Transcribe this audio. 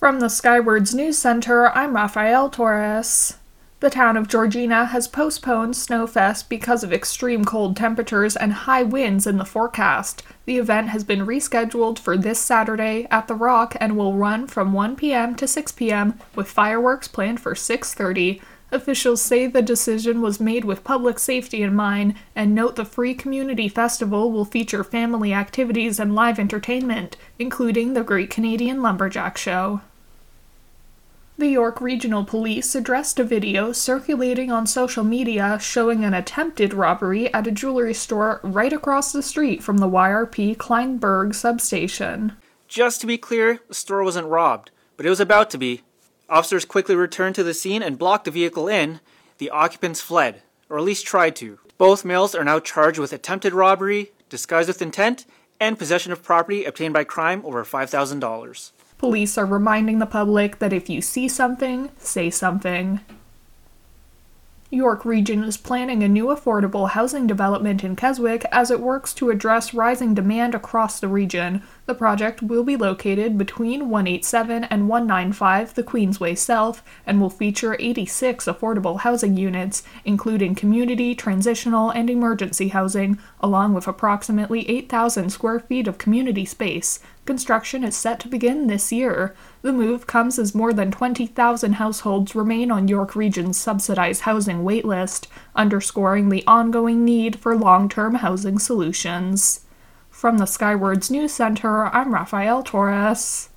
From the Skywards News Center, I'm Rafael Torres. The town of Georgina has postponed Snowfest because of extreme cold temperatures and high winds in the forecast. The event has been rescheduled for this Saturday at The Rock and will run from 1 p.m. to 6 p.m., with fireworks planned for 6:30. Officials say the decision was made with public safety in mind, and note the free community festival will feature family activities and live entertainment, including the Great Canadian Lumberjack Show. The York Regional Police addressed a video circulating on social media showing an attempted robbery at a jewelry store right across the street from the YRP Kleinberg substation. Just to be clear, the store wasn't robbed, but it was about to be. Officers quickly returned to the scene and blocked the vehicle in. The occupants fled, or at least tried to. Both males are now charged with attempted robbery, disguised with intent, and possession of property obtained by crime over $5,000. Police are reminding the public that if you see something, say something. York Region is planning a new affordable housing development in Keswick as it works to address rising demand across the region. The project will be located between 187 and 195 the Queensway South and will feature 86 affordable housing units, including community, transitional, and emergency housing, along with approximately 8,000 square feet of community space. Construction is set to begin this year. The move comes as more than 20,000 households remain on York Region's subsidized housing waitlist, underscoring the ongoing need for long-term housing solutions. From the Skywards News Center, I'm Rafael Torres.